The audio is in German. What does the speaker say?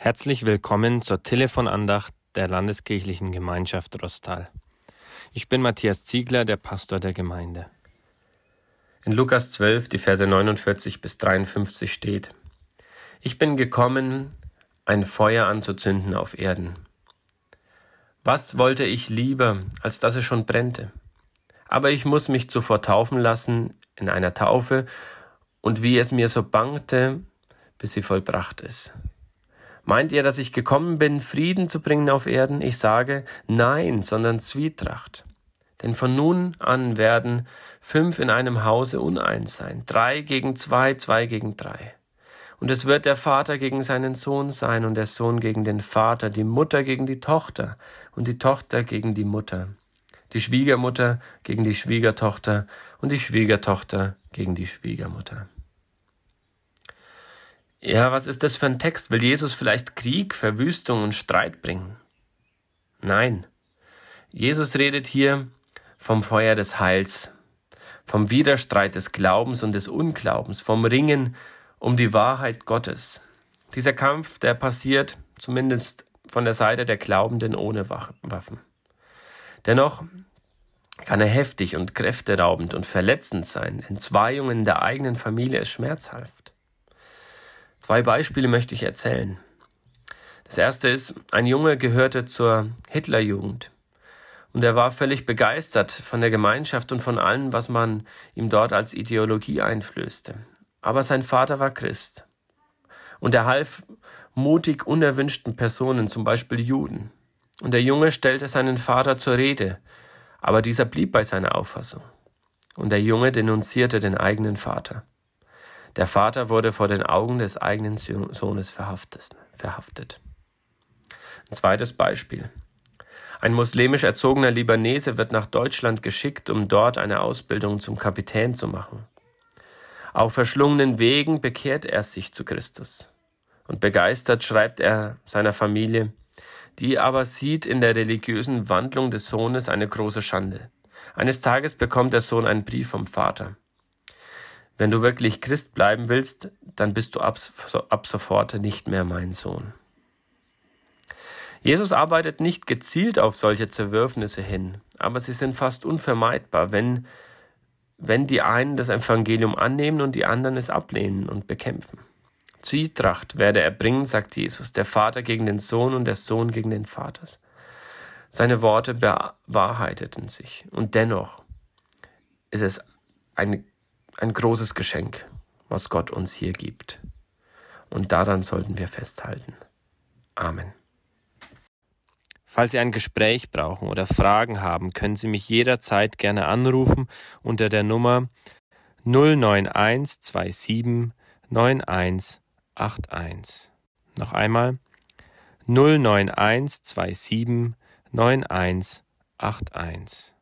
Herzlich willkommen zur Telefonandacht der Landeskirchlichen Gemeinschaft Roßtal. Ich bin Matthias Ziegler, der Pastor der Gemeinde. In Lukas 12, die Verse 49 bis 53 steht: Ich bin gekommen, ein Feuer anzuzünden auf Erden. Was wollte ich lieber, als dass es schon brennte? Aber ich muss mich zuvor taufen lassen in einer Taufe, und wie es mir so bangte, bis sie vollbracht ist. Meint ihr, dass ich gekommen bin, Frieden zu bringen auf Erden? Ich sage, nein, sondern Zwietracht. Denn von nun an werden 5 in einem Hause uneins sein, 3 gegen 2, 2 gegen 3. Und es wird der Vater gegen seinen Sohn sein und der Sohn gegen den Vater, die Mutter gegen die Tochter und die Tochter gegen die Mutter, die Schwiegermutter gegen die Schwiegertochter und die Schwiegertochter gegen die Schwiegermutter. Ja, was ist das für ein Text? Will Jesus vielleicht Krieg, Verwüstung und Streit bringen? Nein. Jesus redet hier vom Feuer des Heils, vom Widerstreit des Glaubens und des Unglaubens, vom Ringen um die Wahrheit Gottes. Dieser Kampf, der passiert zumindest von der Seite der Glaubenden ohne Waffen. Dennoch kann er heftig und kräfteraubend und verletzend sein. Entzweiungen in der eigenen Familie ist schmerzhaft. 2 Beispiele möchte ich erzählen. Das erste ist, ein Junge gehörte zur Hitlerjugend und er war völlig begeistert von der Gemeinschaft und von allem, was man ihm dort als Ideologie einflößte. Aber sein Vater war Christ und er half mutig unerwünschten Personen, zum Beispiel Juden. Und der Junge stellte seinen Vater zur Rede, aber dieser blieb bei seiner Auffassung. Und der Junge denunzierte den eigenen Vater. Der Vater wurde vor den Augen des eigenen Sohnes verhaftet. Ein zweites Beispiel. Ein muslimisch erzogener Libanese wird nach Deutschland geschickt, um dort eine Ausbildung zum Kapitän zu machen. Auf verschlungenen Wegen bekehrt er sich zu Christus. Und begeistert schreibt er seiner Familie, die aber sieht in der religiösen Wandlung des Sohnes eine große Schande. Eines Tages bekommt der Sohn einen Brief vom Vater. Wenn du wirklich Christ bleiben willst, dann bist du ab sofort nicht mehr mein Sohn. Jesus arbeitet nicht gezielt auf solche Zerwürfnisse hin, aber sie sind fast unvermeidbar, wenn die einen das Evangelium annehmen und die anderen es ablehnen und bekämpfen. Zwietracht werde er bringen, sagt Jesus, der Vater gegen den Sohn und der Sohn gegen den Vater. Seine Worte bewahrheiteten sich und dennoch ist es ein großes Geschenk, was Gott uns hier gibt. Und daran sollten wir festhalten. Amen. Falls Sie ein Gespräch brauchen oder Fragen haben, können Sie mich jederzeit gerne anrufen unter der Nummer 091 27 9181. Noch einmal 091 27 9181.